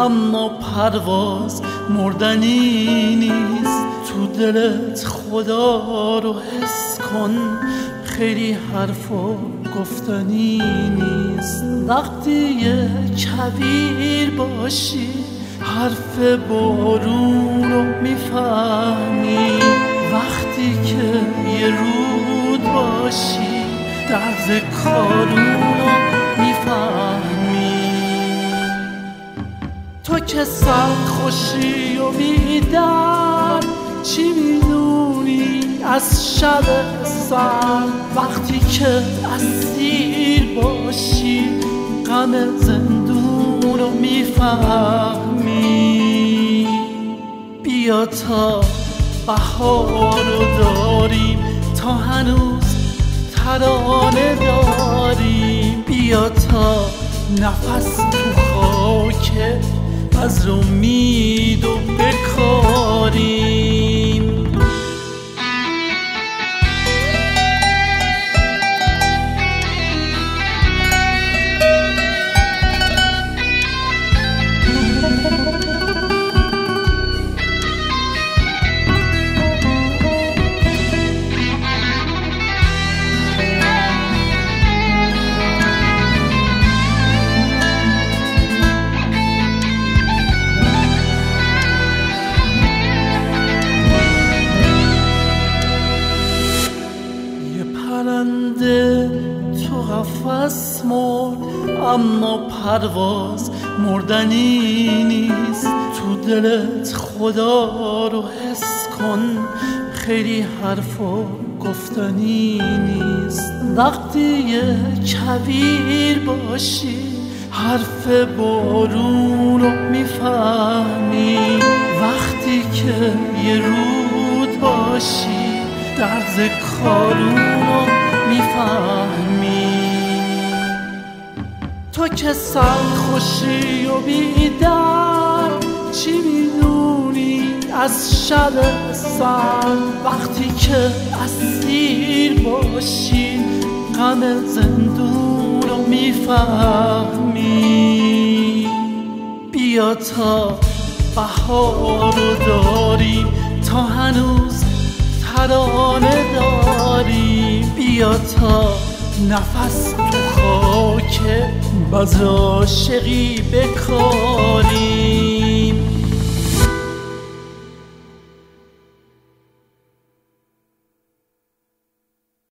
اما پرواز مردنی نیست. تو دلت خدا رو حس کن، خیلی حرفا گفتنی نیست. وقتی یه کویر باشی حرف بارون رو میفهمی، وقتی که یه رود باشی درد کارون رو میفهمی. تو که سرخوشی و بیدر چی میدونی از شب سر؟ وقتی که اسیر باشی غم زندون رو میفهمی. بیا تا بهار رو داریم، تا هنوز ترانه داریم. بیا تا نفس تو خاک از امید و بکاریم. پرنده تو قفس مرد اما پرواز مردنی نیست. تو دلت خدا رو حس کن، خیلی حرفا گفتنی نیست. وقتی یه کویر باشی حرف بارون رو میفهمی، وقتی که یه رود باشی درد کارون رو میفهمی. تو که سرخوشی و بیدر چی میدونی از شب سر؟ وقتی که اسیر باشی غم زندون رو میفهمی. بیا تا بهار رو داریم، تا هنوز ترانه داریم. بیا تا نفس تو خاک بز عاشقی بکاریم.